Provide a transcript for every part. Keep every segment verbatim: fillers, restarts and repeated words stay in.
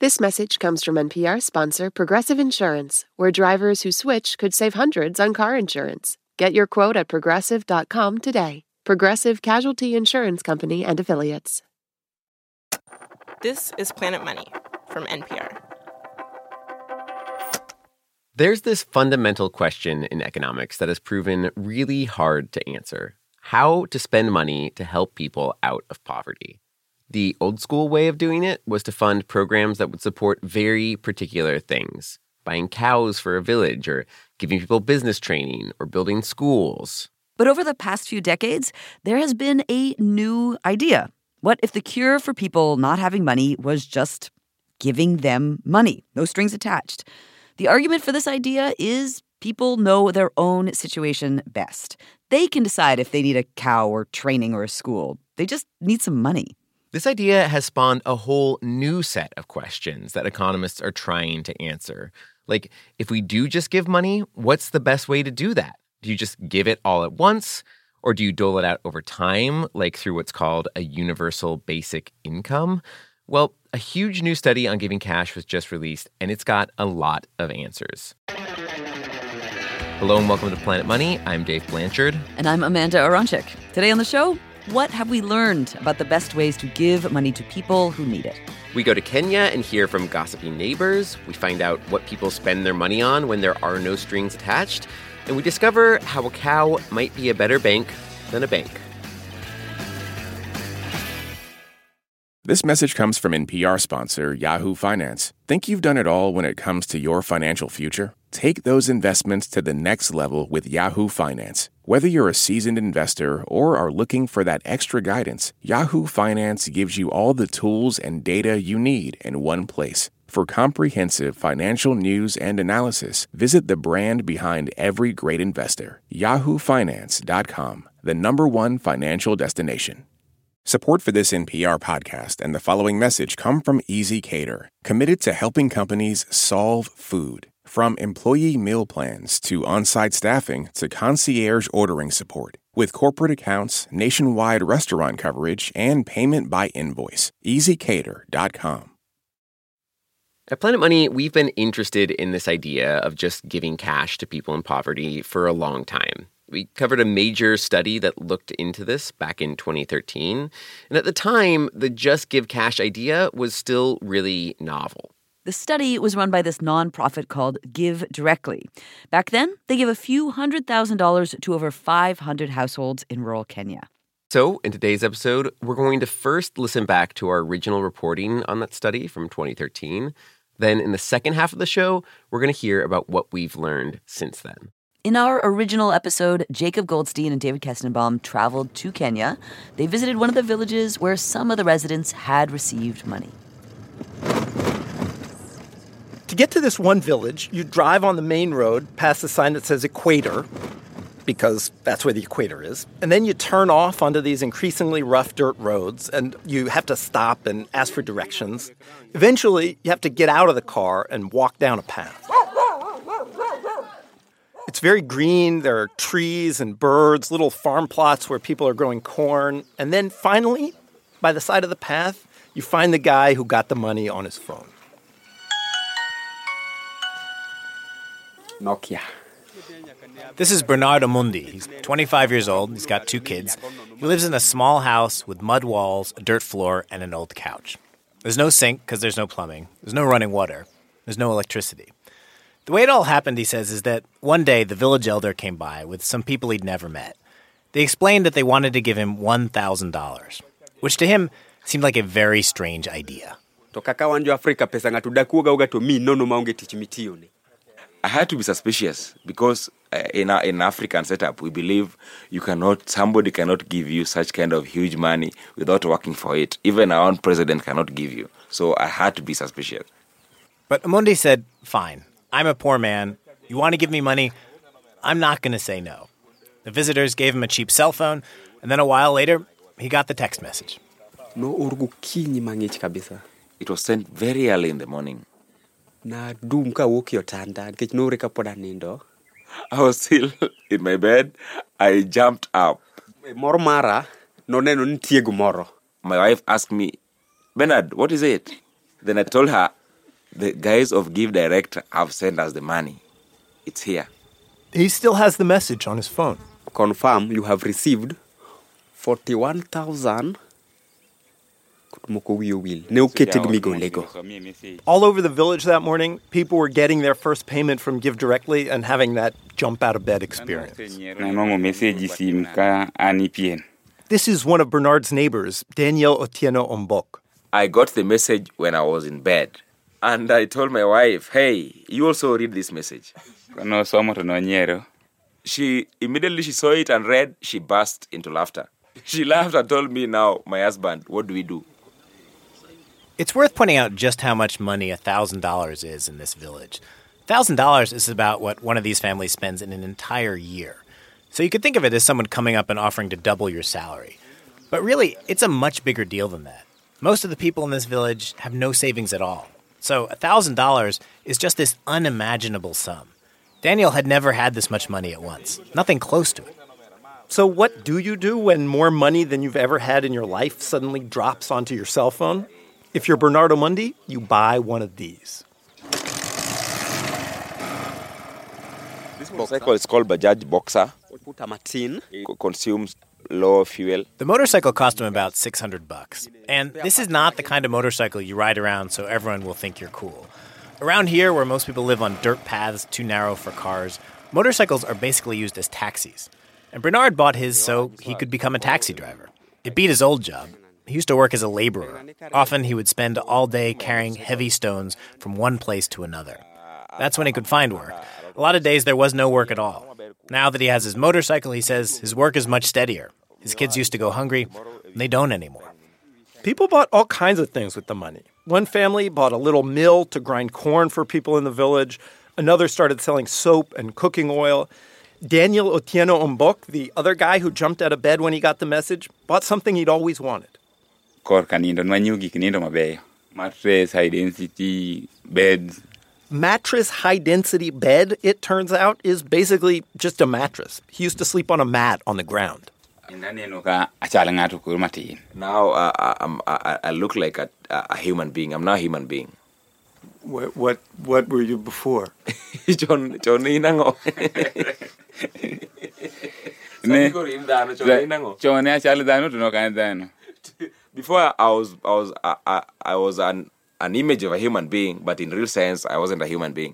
This message comes from N P R sponsor Progressive Insurance, where drivers who switch could save hundreds on car insurance. Get your quote at progressive dot com today. Progressive Casualty Insurance Company and Affiliates. This is Planet Money from N P R. There's this fundamental question in economics that has proven really hard to answer: how to spend money to help people out of poverty. The old school way of doing it was to fund programs that would support very particular things: buying cows for a village, or giving people business training, or building schools. But over the past few decades, there has been a new idea. What if the cure for people not having money was just giving them money, no strings attached? The argument for this idea is people know their own situation best. They can decide if they need a cow or training or a school. They just need some money. This idea has spawned a whole new set of questions that economists are trying to answer. Like, if we do just give money, what's the best way to do that? Do you just give it all at once? Or do you dole it out over time, like through what's called a universal basic income? Well, a huge new study on giving cash was just released, and it's got a lot of answers. Hello and welcome to Planet Money. I'm Dave Blanchard. And I'm Amanda Aronczyk. Today on the show, what have we learned about the best ways to give money to people who need it? We go to Kenya and hear from gossipy neighbors. We find out what people spend their money on when there are no strings attached. And we discover how a cow might be a better bank than a bank. This message comes from N P R sponsor Yahoo Finance. Think you've done it all when it comes to your financial future? Take those investments to the next level with Yahoo Finance. Whether you're a seasoned investor or are looking for that extra guidance, Yahoo Finance gives you all the tools and data you need in one place. For comprehensive financial news and analysis, visit the brand behind every great investor, yahoo finance dot com, the number one financial destination. Support for this N P R podcast and the following message come from ezCater, committed to helping companies solve food. From employee meal plans to on-site staffing to concierge ordering support. With corporate accounts, nationwide restaurant coverage, and payment by invoice. easy cater dot com. At Planet Money, we've been interested in this idea of just giving cash to people in poverty for a long time. We covered a major study that looked into this back in twenty thirteen. And at the time, the Just Give Cash idea was still really novel. The study was run by this nonprofit called Give Directly. Back then, they gave a few hundred thousand dollars to over five hundred households in rural Kenya. So in today's episode, we're going to first listen back to our original reporting on that study from twenty thirteen. Then in the second half of the show, we're going to hear about what we've learned since then. In our original episode, Jacob Goldstein and David Kestenbaum traveled to Kenya. They visited one of the villages where some of the residents had received money. To get to this one village, you drive on the main road past the sign that says Equator, because that's where the equator is. And then you turn off onto these increasingly rough dirt roads, and you have to stop and ask for directions. Eventually, you have to get out of the car and walk down a path. It's very green. There are trees and birds, little farm plots where people are growing corn. And then finally, by the side of the path, you find the guy who got the money on his phone. Nokia. This is Bernard Omundi. He's twenty-five years old. He's got two kids. He lives in a small house with mud walls, a dirt floor, and an old couch. There's no sink because there's no plumbing. There's no running water. There's no electricity. The way it all happened, he says, is that one day the village elder came by with some people he'd never met. They explained that they wanted to give him one thousand dollars, which to him seemed like a very strange idea. I had to be suspicious because uh, in our in African setup, we believe you cannot, somebody cannot give you such kind of huge money without working for it. Even our own president cannot give you. So I had to be suspicious. But Omundi said, fine, I'm a poor man. You want to give me money? I'm not going to say no. The visitors gave him a cheap cell phone, and then a while later, he got the text message. It was sent very early in the morning. Na dum ka woki otanda nkech no reka poda nindo. I was still in my bed. I jumped up. Moro mara no neno ntie gumoro. My wife asked me, Bernard, what is it? Then I told her, The guys of Give Direct have sent us the money. It's here. He still has the message on his phone. Confirm you have received forty-one thousand. All over the village that morning, people were getting their first payment from Give Directly and having that jump out of bed experience. This is one of Bernard's neighbors, Daniel Otieno Ombok. I got the message when I was in bed. And I told my wife, hey, you also read this message. She immediately she saw it and read, she burst into laughter. She laughed and told me, now, my husband, what do we do? It's worth pointing out just how much money one thousand dollars is in this village. one thousand dollars is about what one of these families spends in an entire year. So you could think of it as someone coming up and offering to double your salary. But really, it's a much bigger deal than that. Most of the people in this village have no savings at all. So one thousand dollars is just this unimaginable sum. Daniel had never had this much money at once. Nothing close to it. So what do you do when more money than you've ever had in your life suddenly drops onto your cell phone? If you're Bernardo Mundi, you buy one of these. This motorcycle is called Bajaj Boxer. It consumes low fuel. The motorcycle cost him about six hundred bucks. And this is not the kind of motorcycle you ride around so everyone will think you're cool. Around here, where most people live on dirt paths too narrow for cars, motorcycles are basically used as taxis. And Bernard bought his so he could become a taxi driver. It beat his old job. He used to work as a laborer. Often he would spend all day carrying heavy stones from one place to another. That's when he could find work. A lot of days there was no work at all. Now that he has his motorcycle, he says his work is much steadier. His kids used to go hungry, and they don't anymore. People bought all kinds of things with the money. One family bought a little mill to grind corn for people in the village. Another started selling soap and cooking oil. Daniel Otieno Ombok, the other guy who jumped out of bed when he got the message, bought something he'd always wanted. Mattress, high-density beds. Mattress high-density bed, it turns out, is basically just a mattress. He used to sleep on a mat on the ground. Now uh, I'm, I, I look like a, a human being. I'm not a human being. What what, what were you before? John John Inango. Before I was I was I, I, I was an an image of a human being, but in real sense I wasn't a human being.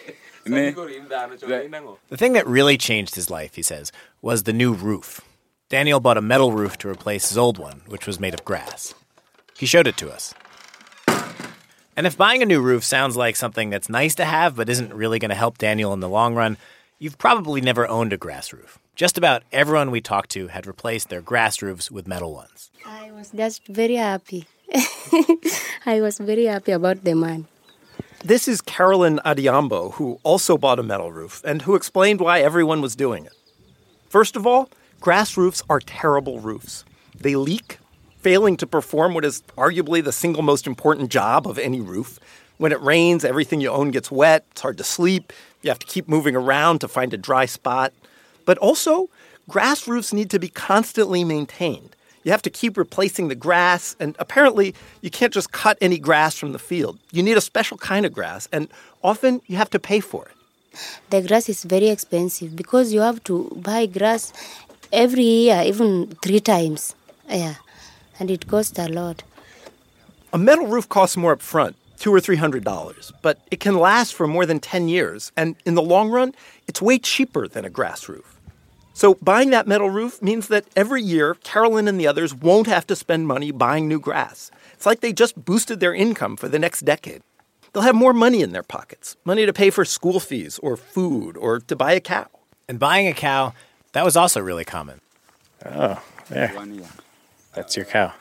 The thing that really changed his life, he says, was the new roof. Daniel bought a metal roof to replace his old one, which was made of grass. He showed it to us. And if buying a new roof sounds like something that's nice to have but isn't really going to help Daniel in the long run, you've probably never owned a grass roof. Just about everyone we talked to had replaced their grass roofs with metal ones. I was just very happy. I was very happy about the money. This is Carolyn Adiambo, who also bought a metal roof and who explained why everyone was doing it. First of all, grass roofs are terrible roofs. They leak, failing to perform what is arguably the single most important job of any roof. When it rains, everything you own gets wet. It's hard to sleep. You have to keep moving around to find a dry spot. But also, grass roofs need to be constantly maintained. You have to keep replacing the grass, and apparently you can't just cut any grass from the field. You need a special kind of grass, and often you have to pay for it. The grass is very expensive because you have to buy grass every year, even three times. Yeah, and it costs a lot. A metal roof costs more up front, two or three hundred dollars, but it can last for more than ten years, and in the long run, it's way cheaper than a grass roof. So buying that metal roof means that every year, Carolyn and the others won't have to spend money buying new grass. It's like they just boosted their income for the next decade. They'll have more money in their pockets, money to pay for school fees or food or to buy a cow. And buying a cow, that was also really common. Oh, there. That's your cow.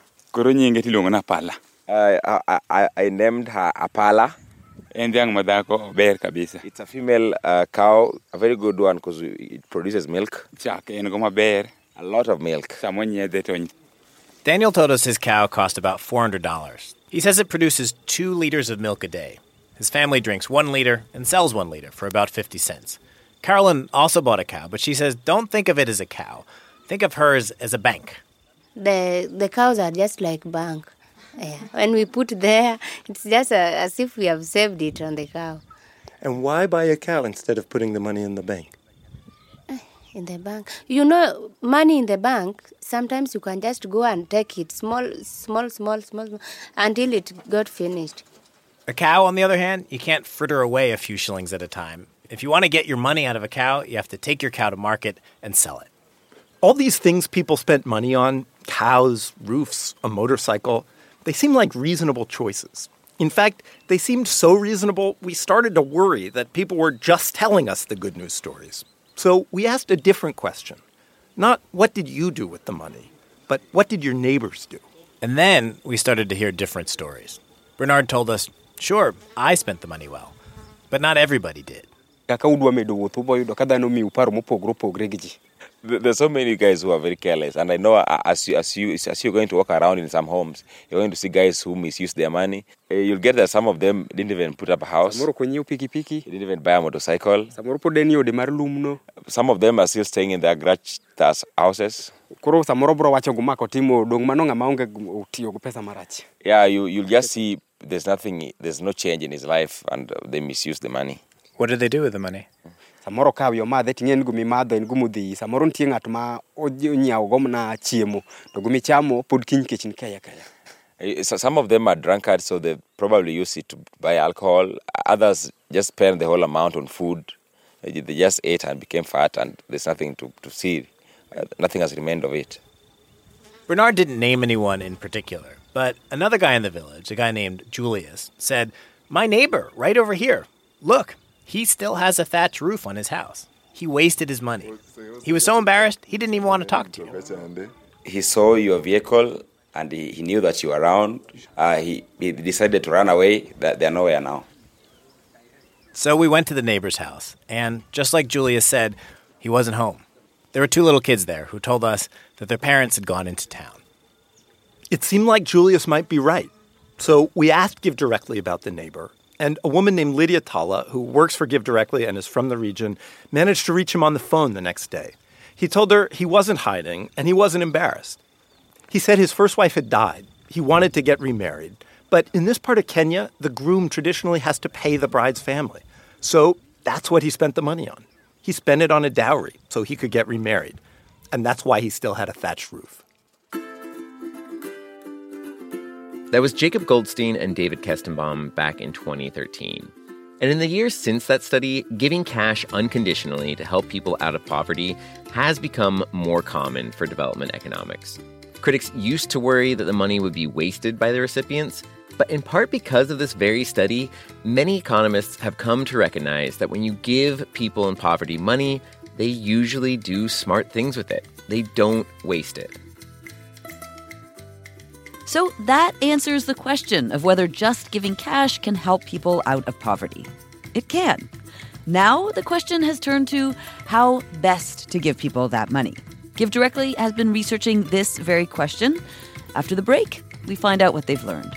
I, I, I, I named her Apala. It's a female uh, cow, a very good one because it produces milk. A lot of milk. Daniel told us his cow cost about four hundred dollars. He says it produces two liters of milk a day. His family drinks one liter and sells one liter for about fifty cents. Carolyn also bought a cow, but she says don't think of it as a cow. Think of hers as a bank. The the cows are just like bank. Yeah. When we put there, it's just a, as if we have saved it on the cow. And why buy a cow instead of putting the money in the bank? In the bank. You know, money in the bank, sometimes you can just go and take it small, small, small, small, small until it got finished. A cow, on the other hand, you can't fritter away a few shillings at a time. If you want to get your money out of a cow, you have to take your cow to market and sell it. All these things people spent money on, cows, roofs, a motorcycle, they seem like reasonable choices. In fact, they seemed so reasonable, we started to worry that people were just telling us the good news stories. So we asked a different question. Not what did you do with the money, but what did your neighbors do? And then we started to hear different stories. Bernard told us, sure, I spent the money well, but not everybody did. There's so many guys who are very careless, and I know as you, as you as you're going to walk around in some homes, you're going to see guys who misuse their money. Uh, you'll get that some of them didn't even put up a house. Didn't even buy a motorcycle. Some of them are still staying in their garage houses. Yeah, you you'll just see there's nothing, there's no change in his life, and uh, they misuse the money. What did they do with the money? Samoro ka yo madhe tingen gumi madho en gumudhi samoro ntie ngat ma onyao gomna chiemo to gumi chamo pod kiny kechin kaya kaya. So some of them are drunkards, so they probably use it to buy alcohol. Others just spend the whole amount on food. They just ate and became fat, and there's nothing to, to see. Uh, nothing has remained of it. Bernard didn't name anyone in particular, but another guy in the village, a guy named Julius, said, "My neighbor right over here, look, he still has a thatched roof on his house. He wasted his money. He was so embarrassed, he didn't even want to talk to you." He saw your vehicle, and he, he knew that you were around. Uh, he, he decided to run away. That they're nowhere now. So we went to the neighbor's house, and just like Julius said, he wasn't home. There were two little kids there who told us that their parents had gone into town. It seemed like Julius might be right. So we asked Give Directly about the neighbor. And a woman named Lydia Tala, who works for Give Directly and is from the region, managed to reach him on the phone the next day. He told her he wasn't hiding and he wasn't embarrassed. He said his first wife had died. He wanted to get remarried. But in this part of Kenya, the groom traditionally has to pay the bride's family. So that's what he spent the money on. He spent it on a dowry so he could get remarried. And that's why he still had a thatched roof. That was Jacob Goldstein and David Kestenbaum back in twenty thirteen. And in the years since that study, giving cash unconditionally to help people out of poverty has become more common for development economics. Critics used to worry that the money would be wasted by the recipients, but in part because of this very study, many economists have come to recognize that when you give people in poverty money, they usually do smart things with it. They don't waste it. So that answers the question of whether just giving cash can help people out of poverty. It can. Now the question has turned to how best to give people that money. Give Directly has been researching this very question. After the break, we find out what they've learned.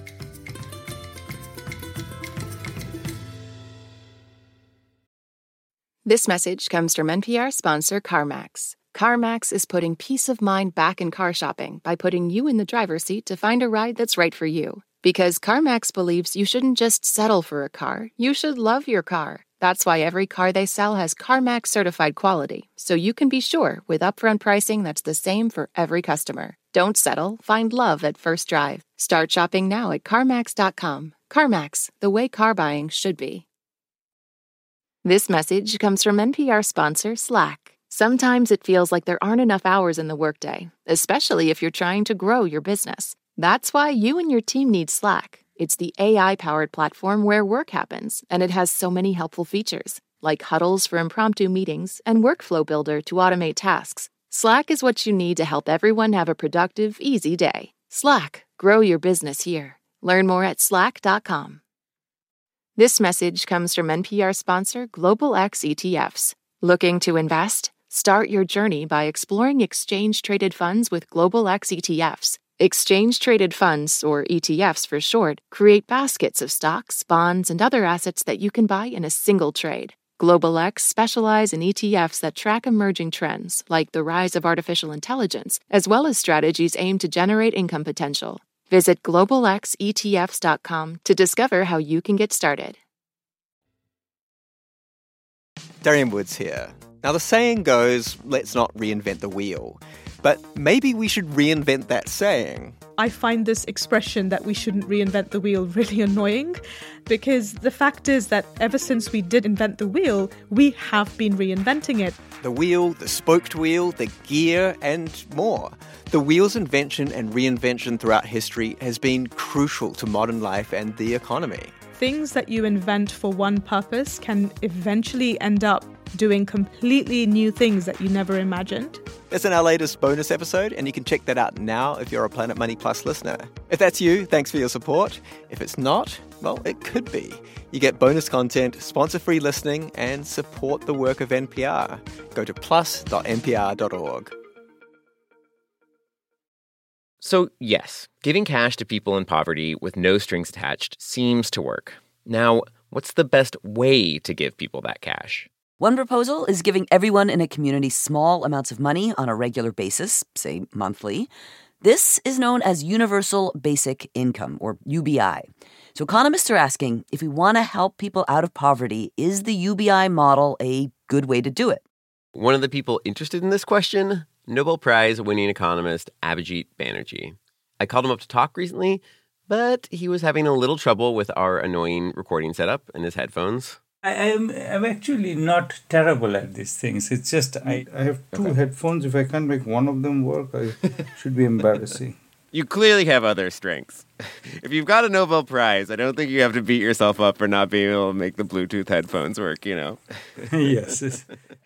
This message comes from N P R sponsor CarMax. CarMax is putting peace of mind back in car shopping by putting you in the driver's seat to find a ride that's right for you. Because CarMax believes you shouldn't just settle for a car, you should love your car. That's why every car they sell has CarMax certified quality, so you can be sure with upfront pricing that's the same for every customer. Don't settle, find love at first drive. Start shopping now at CarMax dot com. CarMax, the way car buying should be. This message comes from N P R sponsor Slack. Sometimes it feels like there aren't enough hours in the workday, especially if you're trying to grow your business. That's why you and your team need Slack. It's the A I-powered platform where work happens, and it has so many helpful features, like huddles for impromptu meetings and Workflow Builder to automate tasks. Slack is what you need to help everyone have a productive, easy day. Slack, grow your business here. Learn more at slack dot com. This message comes from N P R sponsor Global X E T Fs. Looking to invest? Start your journey by exploring exchange-traded funds with Global X E T Fs. Exchange-traded funds, or E T Fs for short, create baskets of stocks, bonds, and other assets that you can buy in a single trade. Global X specialize in E T Fs that track emerging trends, like the rise of artificial intelligence, as well as strategies aimed to generate income potential. Visit global x e t f s dot com to discover how you can get started. Darian Woods here. Now, the saying goes, let's not reinvent the wheel. But maybe we should reinvent that saying. I find this expression that we shouldn't reinvent the wheel really annoying, because the fact is that ever since we did invent the wheel, we have been reinventing it. The wheel, the spoked wheel, the gear, and more. The wheel's invention and reinvention throughout history has been crucial to modern life and the economy. Things that you invent for one purpose can eventually end up doing completely new things that you never imagined. It's in our latest bonus episode, and you can check that out now if you're a Planet Money Plus listener. If that's you, thanks for your support. If it's not, well, it could be. You get bonus content, sponsor-free listening, and support the work of N P R. Go to plus dot n p r dot org. So, yes, giving cash to people in poverty with no strings attached seems to work. Now, what's the best way to give people that cash? One proposal is giving everyone in a community small amounts of money on a regular basis, say monthly. This is known as Universal Basic Income, or U B I. So economists are asking, if we want to help people out of poverty, is the U B I model a good way to do it? One of the people interested in this question, Nobel Prize-winning economist Abhijit Banerjee. I called him up to talk recently, but he was having a little trouble with our annoying recording setup and his headphones. I am I'm actually not terrible at these things. It's just I, I have two okay. headphones. If I can't make one of them work, I should be embarrassing. You clearly have other strengths. If you've got a Nobel Prize, I don't think you have to beat yourself up for not being able to make the Bluetooth headphones work, you know. Yes.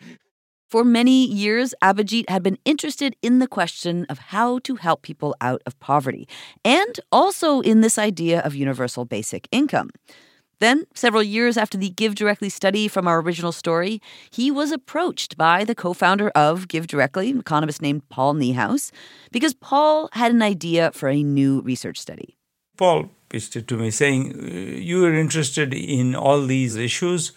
For many years, Abhijit had been interested in the question of how to help people out of poverty, and also in this idea of universal basic income. Then, several years after the Give Directly study from our original story, he was approached by the co-founder of Give Directly, an economist named Paul Niehaus, because Paul had an idea for a new research study. Paul pitched it to me saying, you are interested in all these issues.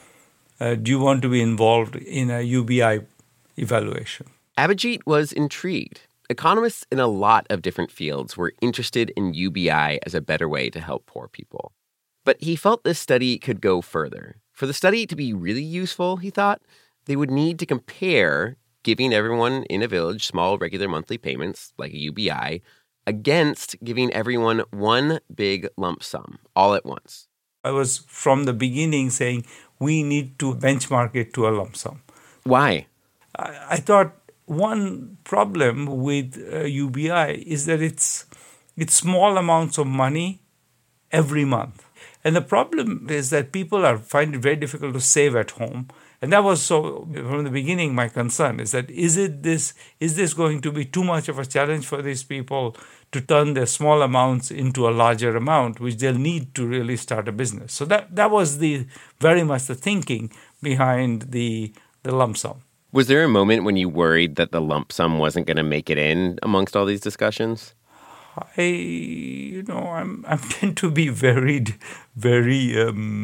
Uh, do you want to be involved in a U B I evaluation? Abhijit was intrigued. Economists in a lot of different fields were interested in U B I as a better way to help poor people. But he felt this study could go further. For the study to be really useful, he thought, they would need to compare giving everyone in a village small regular monthly payments, like a U B I, against giving everyone one big lump sum all at once. I was from the beginning saying we need to benchmark it to a lump sum. Why? I, I thought one problem with uh, U B I is that it's it's small amounts of money every month. And the problem is that people are find it very difficult to save at home. And that was so from the beginning my concern is that is it this is this going to be too much of a challenge for these people to turn their small amounts into a larger amount, which they'll need to really start a business. So that that was the very much the thinking behind the the lump sum. Was there a moment when you worried that the lump sum wasn't going to make it in amongst all these discussions? I, you know, I'm I tend to be very, very,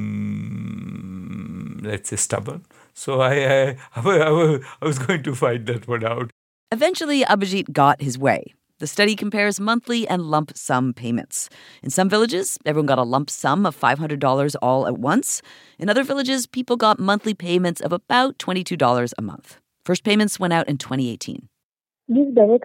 um, let's say, stubborn. So I, I, I, I was going to find that one out. Eventually, Abhijit got his way. The study compares monthly and lump sum payments. In some villages, everyone got a lump sum of five hundred dollars all at once. In other villages, people got monthly payments of about twenty-two dollars a month. First payments went out in twenty eighteen. When they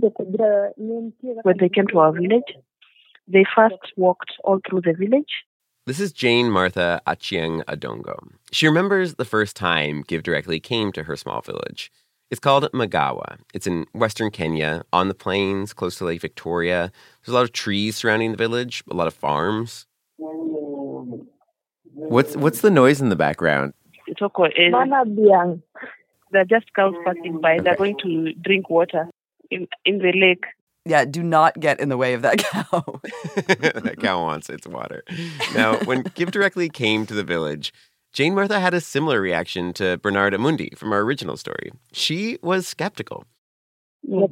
came to our village, they first walked all through the village. This is Jane Martha Achieng Adongo. She remembers the first time Give Directly came to her small village. It's called Magawa. It's in western Kenya, on the plains, close to Lake Victoria. There's a lot of trees surrounding the village, a lot of farms. What's what's the noise in the background? It's okay. They're just cows passing by. They're going to drink water in, in the lake. Yeah, do not get in the way of that cow. That cow wants its water. Now, when Give Directly came to the village, Jane Martha had a similar reaction to Bernard Amundi from our original story. She was skeptical. When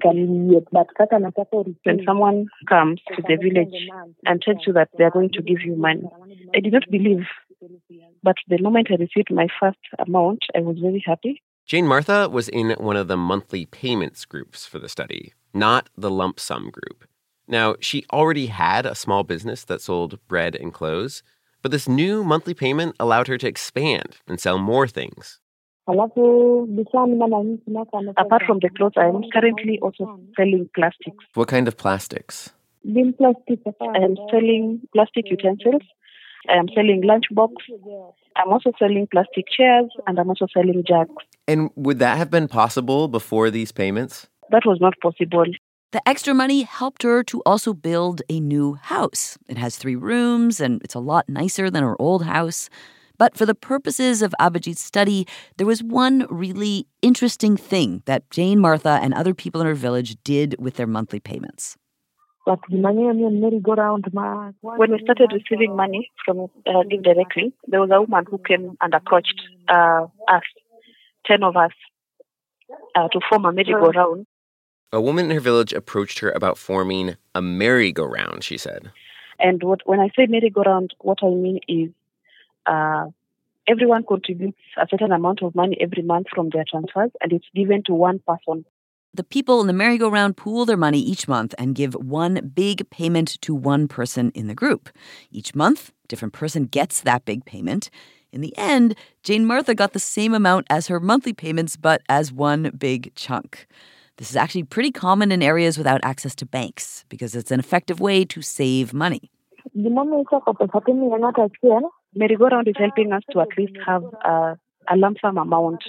someone comes to the village and tells you that they're going to give you money, I did not believe. But the moment I received my first amount, I was very happy. Jane Martha was in one of the monthly payments groups for the study, not the lump sum group. Now, she already had a small business that sold bread and clothes, but this new monthly payment allowed her to expand and sell more things. Apart from the clothes, I am currently also selling plastics. What kind of plastics? Bin plastic. I am selling plastic utensils. I am selling lunchbox. I'm also selling plastic chairs, and I'm also selling jugs. And would that have been possible before these payments? That was not possible. The extra money helped her to also build a new house. It has three rooms, and it's a lot nicer than her old house. But for the purposes of Abhijit's study, there was one really interesting thing that Jane Martha and other people in her village did with their monthly payments. When we started receiving money from uh, Give Directly, there was a woman who came and approached uh, us, ten of us, uh, to form a merry-go-round. A woman in her village approached her about forming a merry-go-round, she said. And what, when I say merry-go-round, what I mean is uh, everyone contributes a certain amount of money every month from their transfers, and it's given to one person. The people in the merry-go-round pool their money each month and give one big payment to one person in the group. Each month, a different person gets that big payment. In the end, Jane Martha got the same amount as her monthly payments, but as one big chunk. This is actually pretty common in areas without access to banks because it's an effective way to save money. Merry-go-round is helping us to at least have uh, a lump sum amount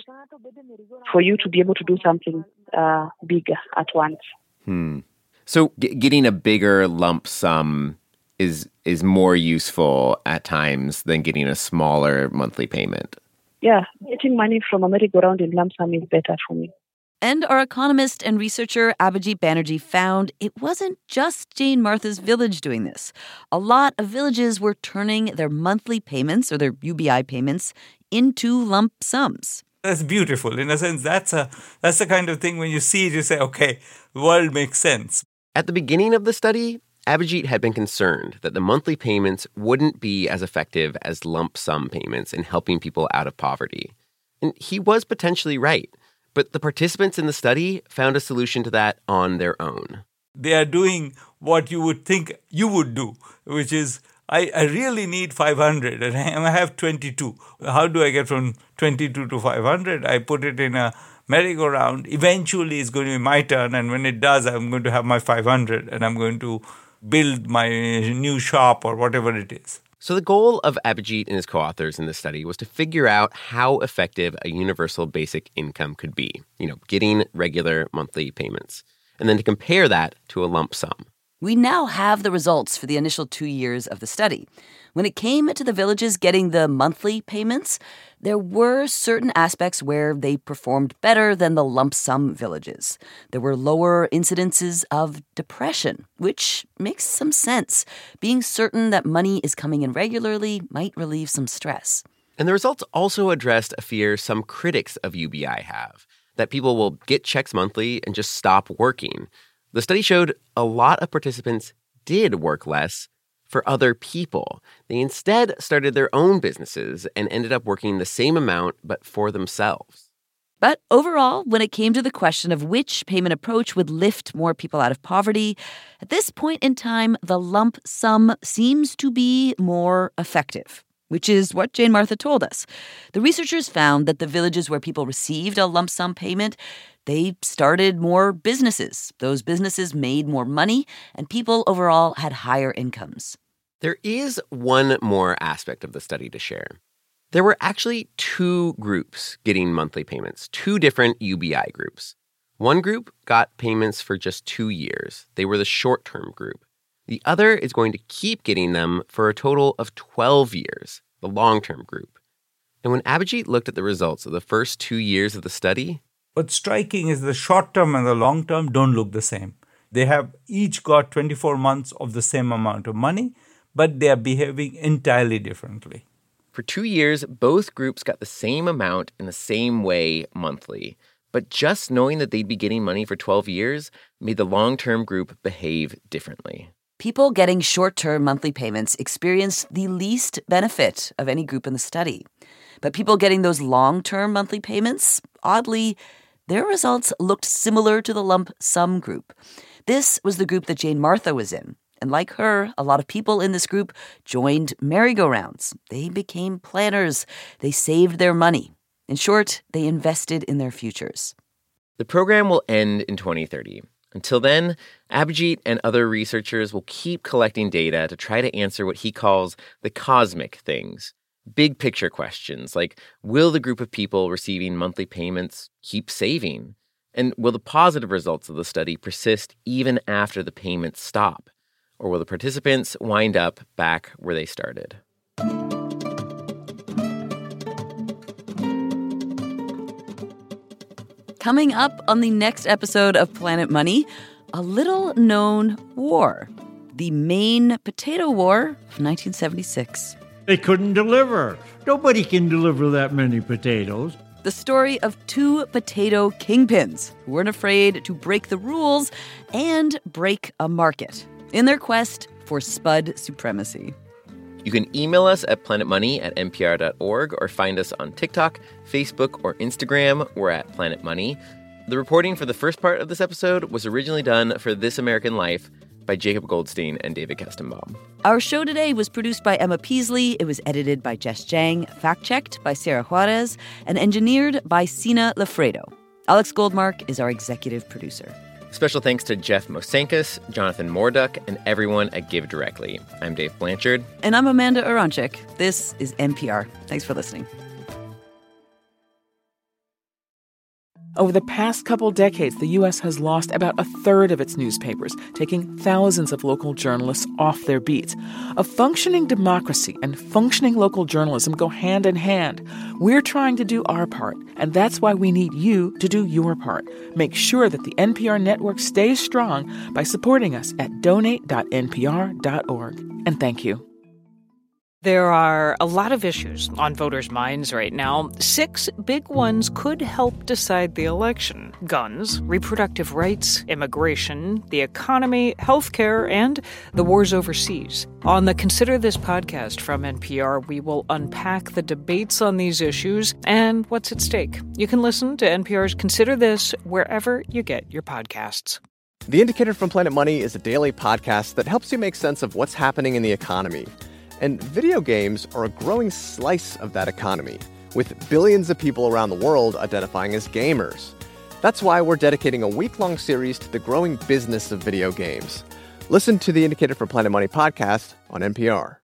for you to be able to do something uh, bigger at once. Hmm. So g- getting a bigger lump sum is is more useful at times than getting a smaller monthly payment. Yeah, getting money from a merry-go-round in lump sum is better for me. And our economist and researcher Abhijit Banerjee found it wasn't just Jane Martha's village doing this. A lot of villages were turning their monthly payments, or their U B I payments, into lump sums. That's beautiful. In a sense, that's a that's the kind of thing when you see it, you say, okay, the world makes sense. At the beginning of the study, Abhijit had been concerned that the monthly payments wouldn't be as effective as lump sum payments in helping people out of poverty. And he was potentially right. But the participants in the study found a solution to that on their own. They are doing what you would think you would do, which is, I, I really need five hundred and I have twenty-two. How do I get from twenty-two to five hundred? I put it in a merry-go-round. Eventually, it's going to be my turn. And when it does, I'm going to have my five hundred and I'm going to build my new shop or whatever it is. So the goal of Abhijit and his co-authors in this study was to figure out how effective a universal basic income could be, you know, getting regular monthly payments, and then to compare that to a lump sum. We now have the results for the initial two years of the study. When it came to the villages getting the monthly payments, there were certain aspects where they performed better than the lump sum villages. There were lower incidences of depression, which makes some sense. Being certain that money is coming in regularly might relieve some stress. And the results also addressed a fear some critics of U B I have, that people will get checks monthly and just stop working. The study showed a lot of participants did work less for other people. They instead started their own businesses and ended up working the same amount, but for themselves. But overall, when it came to the question of which payment approach would lift more people out of poverty, at this point in time, the lump sum seems to be more effective, which is what Jane Martha told us. The researchers found that the villages where people received a lump sum payment, they started more businesses. Those businesses made more money, and people overall had higher incomes. There is one more aspect of the study to share. There were actually two groups getting monthly payments, two different U B I groups. One group got payments for just two years. They were the short-term group. The other is going to keep getting them for a total of twelve years, the long-term group. And when Abhijit looked at the results of the first two years of the study, what's striking is the short-term and the long-term don't look the same. They have each got twenty-four months of the same amount of money, but they are behaving entirely differently. For two years, both groups got the same amount in the same way monthly. But just knowing that they'd be getting money for twelve years made the long-term group behave differently. People getting short-term monthly payments experienced the least benefit of any group in the study. But people getting those long-term monthly payments, oddly, their results looked similar to the lump sum group. This was the group that Jane Martha was in. And like her, a lot of people in this group joined merry-go-rounds. They became planners. They saved their money. In short, they invested in their futures. The program will end in twenty thirty. Until then, Abhijit and other researchers will keep collecting data to try to answer what he calls the cosmic things. Big picture questions like, will the group of people receiving monthly payments keep saving? And will the positive results of the study persist even after the payments stop? Or will the participants wind up back where they started? Coming up on the next episode of Planet Money, a little-known war. The Maine Potato War of nineteen seventy-six. They couldn't deliver. Nobody can deliver that many potatoes. The story of two potato kingpins who weren't afraid to break the rules and break a market in their quest for spud supremacy. You can email us at planetmoney at n p r dot org or find us on TikTok, Facebook, or Instagram. We're at Planet Money. The reporting for the first part of this episode was originally done for This American Life by Jacob Goldstein and David Kestenbaum. Our show today was produced by Emma Peasley. It was edited by Jess Jang, fact-checked by Sarah Juarez, and engineered by Sina Lafredo. Alex Goldmark is our executive producer. Special thanks to Jeff Mosankis, Jonathan Morduck, and everyone at Give Directly. I'm Dave Blanchard. And I'm Amanda Aronczyk. This is N P R. Thanks for listening. Over the past couple decades, the U S has lost about a third of its newspapers, taking thousands of local journalists off their beats. A functioning democracy and functioning local journalism go hand in hand. We're trying to do our part, and that's why we need you to do your part. Make sure that the N P R network stays strong by supporting us at donate dot n p r dot org. And thank you. There are a lot of issues on voters' minds right now. Six big ones could help decide the election: guns, reproductive rights, immigration, the economy, healthcare, and the wars overseas. On the Consider This podcast from N P R, we will unpack the debates on these issues and what's at stake. You can listen to N P R's Consider This wherever you get your podcasts. The Indicator from Planet Money is a daily podcast that helps you make sense of what's happening in the economy. And video games are a growing slice of that economy, with billions of people around the world identifying as gamers. That's why we're dedicating a week-long series to the growing business of video games. Listen to the Indicator from Planet Money podcast on N P R.